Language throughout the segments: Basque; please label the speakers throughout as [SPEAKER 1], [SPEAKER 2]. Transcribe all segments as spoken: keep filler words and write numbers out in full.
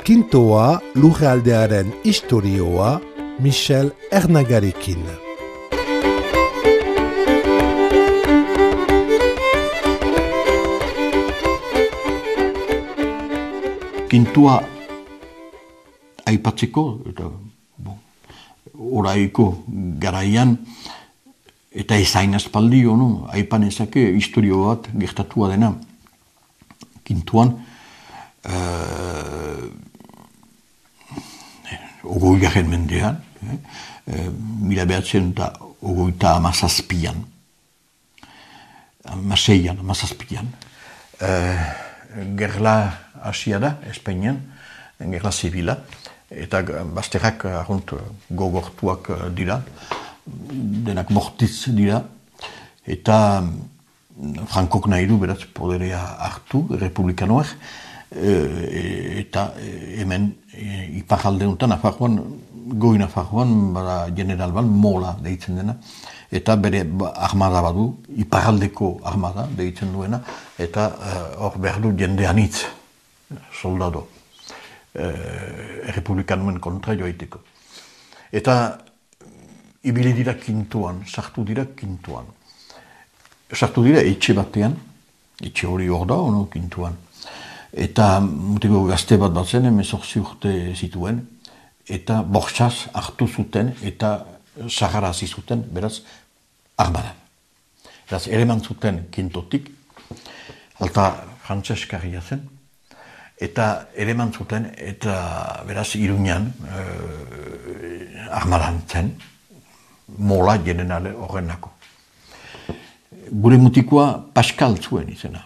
[SPEAKER 1] Kintoa lurraldearen istorioa Michel Ernagarekin.
[SPEAKER 2] Kintoa aipatzeko, eta bon, oraiko garaian, eta ezain aspaldi, no? Aipan ezake historio bat gertatua dena. Kintuan, uh, ogoi garen mendean, eh, mila behatzen eta ogoita amazazpian, amaseian, amazazpian, uh, gerla hasia da, Espainian, gerla zibila, eta bazterrak arrunt gogortuak dira, denak mortiz dira, eta Frankok nahi du, beraz, poderea hartu, republikanoak, eta hemen iparraldeuntan, Nafarroan, goi Nafarroan, bada general ban, Mola deitzen dena, eta bere armada badu, iparraldeko armada deitzen duena, eta hor behar du jende anitz, soldado, republikanoen kontra joaiteko. Eta ibili dira Kintuan, sartu dira Kintuan. Sartu dira etxe batean, etxe hori hor da, ono, Kintuan. Eta mutiko gazte bat bat zen, emezortzi urte zituen, eta bortxaz hartu zuten, eta sagarazi zuten, beraz, armadan. Beraz, eleman zuten Kintotik, alta frantzeskarria zen, eta eleman zuten, eta beraz, Iruñan, eh, armadan zen, Mola generale horrenako. Gure mutikoa Pascal zuen izena.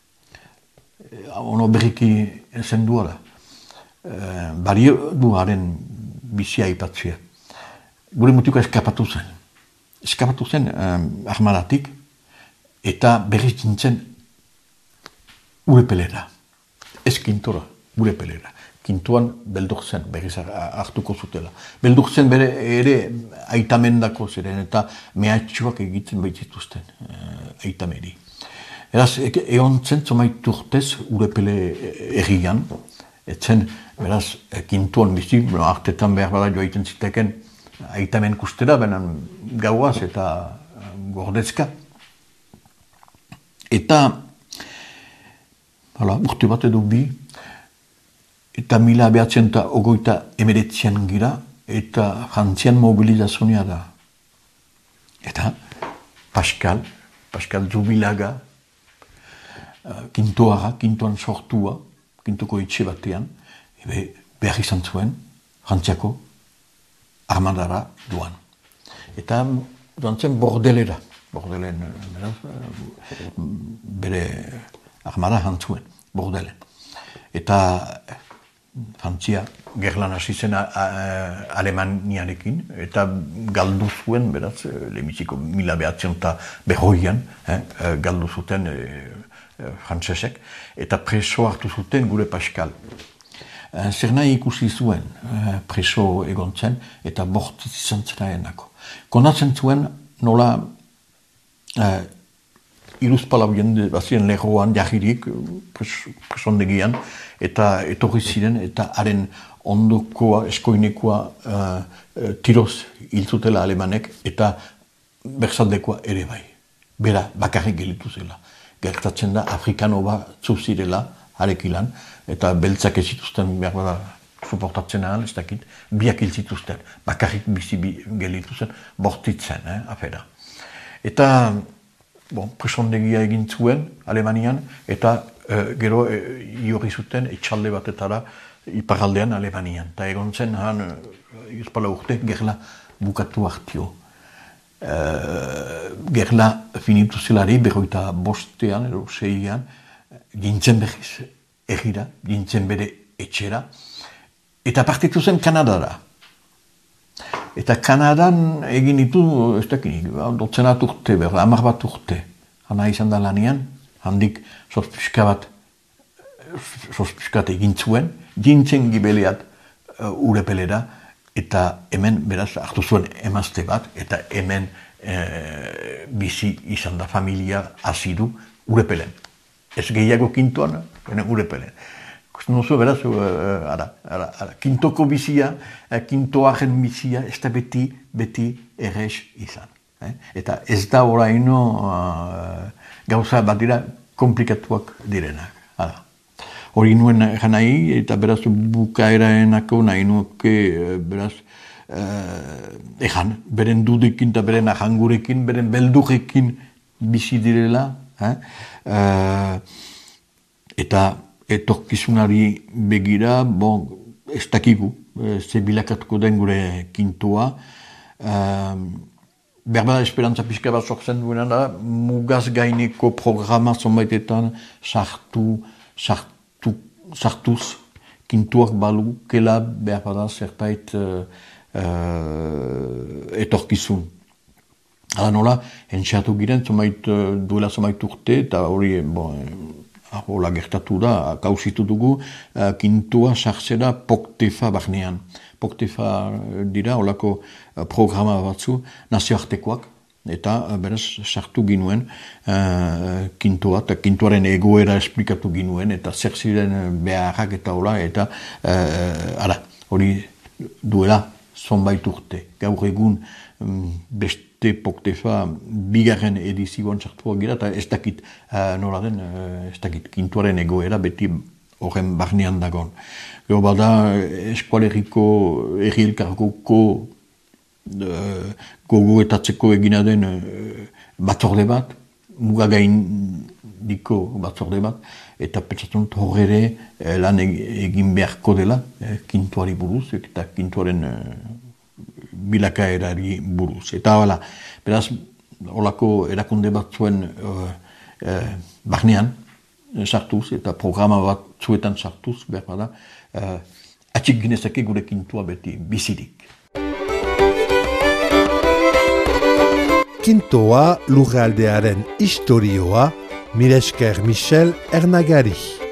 [SPEAKER 2] Ono berriki zendua da. E, Bari du haren bizia ipatzea. Gure mutikoa eskapatu zen. Eskapatu zen um, armadatik eta berriz nintzen Urepelera. Ez Kintora, Urepelera. Kintuan beldur zen, berriz hartuko zutela. Beldur zen bere ere aitamendako ziren eta mehatxuak egiten baitzituzten uh, aitameri. Eraz, egon zen zomait urtez Urepele errian, etzen, beraz, Kintuan bizi, hartetan behar bada joaiten ziteken aitamen kustera, benen gauaz eta gordezka. Eta, hala, urte bat edo bi, eta mila behatzen eta ogoita emeretzian gira, eta frantzian mobilizazioa da. Eta Pascal, Pascal Zubilaga, Kintoara, Kintoan sortua, Kintoko etxe batean, ebe behar izan zuen, frantziako armadara duan. Eta duan zen bordelera, bordelen, bere armada jantzuen, bordelen. Eta Frantzia gerlan hasi zen Alemaniarekin, eta galdu zuen, beraz, lehenbiziko mila behatzen eta berroian, eh, galdu zuten eh, frantzesek, eta preso hartu zuten gure Pascal. Eh, zer nahi ikusi zuen eh, preso egon zen, eta bortiz izan zena enako. Konatzen zuen nola eh, iruzpalau jende bazien lerroan jahirik, presondegian, eta etorri ziren, eta haren ondokoa, eskoinekoa uh, tiroz hiltzutela alemanek, eta berzaldekoa ere bai. Bera, bakarrik gelitu zela. Gertatzen da, afrikano bat zuzirela, harekilan, eta beltzak ez zituzten, behar bada, suportatzen ahal, ez dakit, biak hiltzituzten, bakarrik bizi bi gelitu zen, bortitzen, eh, afera. Eta, bon, presondegia egin zuen Alemanian, eta uh, gero uh, iorri zuten etxalde batetara iparaldean Alemanian. Eta egon zen, han, uh, izpala urte, gerla bukatu hartio. Uh, gerla finitu zelari, berroita bostean, edo seian, gintzen berriz egira, gintzen bere etxera, eta partitu zen Kanadara. Eta Kanadan egin ditu, ez dakinik, dotzenat urte, berra, hamar bat urte. Hana izan da lanian, handik sortpizka bat, sortpizkat egin zuen, gintzen gibeleat uh, Urepelera, eta hemen, beraz, hartu zuen emazte bat, eta hemen uh, bizi izan da familia hasi du Urepelen. Ez gehiago Kintuan, Urepelen. Ikusten duzu, beraz, uh, ara, ara, ara, kintoko bizia, uh, kintoaren bizia, ez da beti, beti errez izan. Eh? Eta ez da oraino uh, gauza bat dira komplikatuak direnak. Ara. Hori nuen egan nahi, eta beraz bukaeraenako nahi nuke, beraz, uh, egan, beren dudekin eta beren ahangurekin, beren beldurekin bizi direla, eh? uh, eta etorkizunari begira, bon, ez dakigu, ze bilakatuko den gure kintua. Uh, Berbada esperantza pixka bat sortzen duena da, mugaz gaineko programa zonbaitetan sartu, sartu, sartuz, kintuak balu, kela berbada zerbait uh, uh, etorkizun. Hala nola, entxatu giren, zonbait, uh, duela zonbait urte, eta hori, bon, hola gertatu da, kauzitu dugu, uh, kintua sartzera Poktefa barnean. Poktefa dira, holako uh, programa batzu, nazioartekoak, eta uh, beraz sartu ginuen uh, kintua, eta kintuaren egoera esplikatu ginuen, eta zer ziren beharrak eta hola, eta uh, ara, hori duela zonbait urte. Gaur egun um, beste Poktefa bigarren edizioan sartuak gira, eta ez dakit uh, nola den, uh, ez dakit kintuaren egoera beti horren barnean dagoen. Gero bada eskualeriko errielkargoko uh, gogoetatzeko egina den uh, batzorde bat, mugagain diko batzorde bat, eta pentsatzen dut horre uh, lan egin beharko dela, uh, kintuari buruz, eta kintuaren uh, bilakaerari buruz. Eta hala, beraz, holako erakunde batzuen uh, uh, barnean, sartuz, eta programa bat zuetan sartuz, behar bada, uh, atxik ginezake gure kintua beti bizirik.
[SPEAKER 1] Kintoa lurraldearen historioa, mila esker Michel Ernagari.